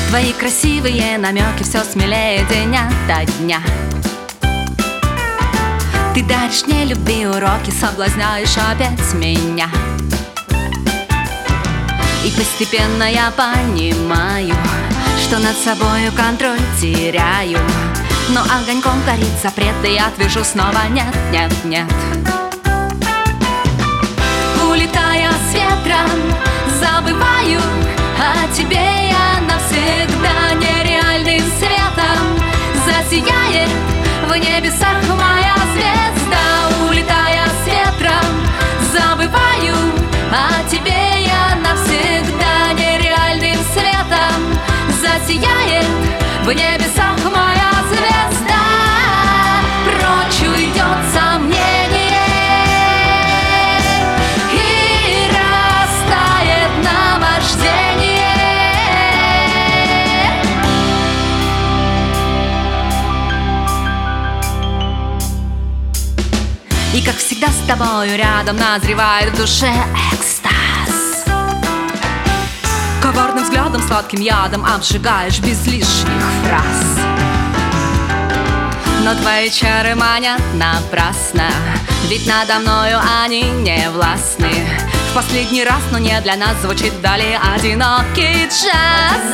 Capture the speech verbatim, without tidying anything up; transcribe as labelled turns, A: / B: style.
A: Твои красивые намеки все смелее день ото дня. Ты даришь мне любви уроки, соблазняешь опять меня. И постепенно я понимаю, что над собою контроль теряю. Но огоньком горит запрет, и я отвяжу снова нет, нет, нет. Улетая с ветром, забываю о тебе я навсегда. Нереальным светом засияет в небесах моя звезда. Улетая с ветром, забываю о тебе я навсегда. Нереальным светом засияет в небесах моя звезда. Прочь уйдет сомнение и растает наваждение. И как всегда с тобою рядом назревает в душе экстаз. Коварным взглядом, сладким ядом обжигаешь без лишних фраз. Но твои чары манят напрасно, ведь надо мною они не властны. В последний раз, но не для нас, звучит вдали одинокий джаз.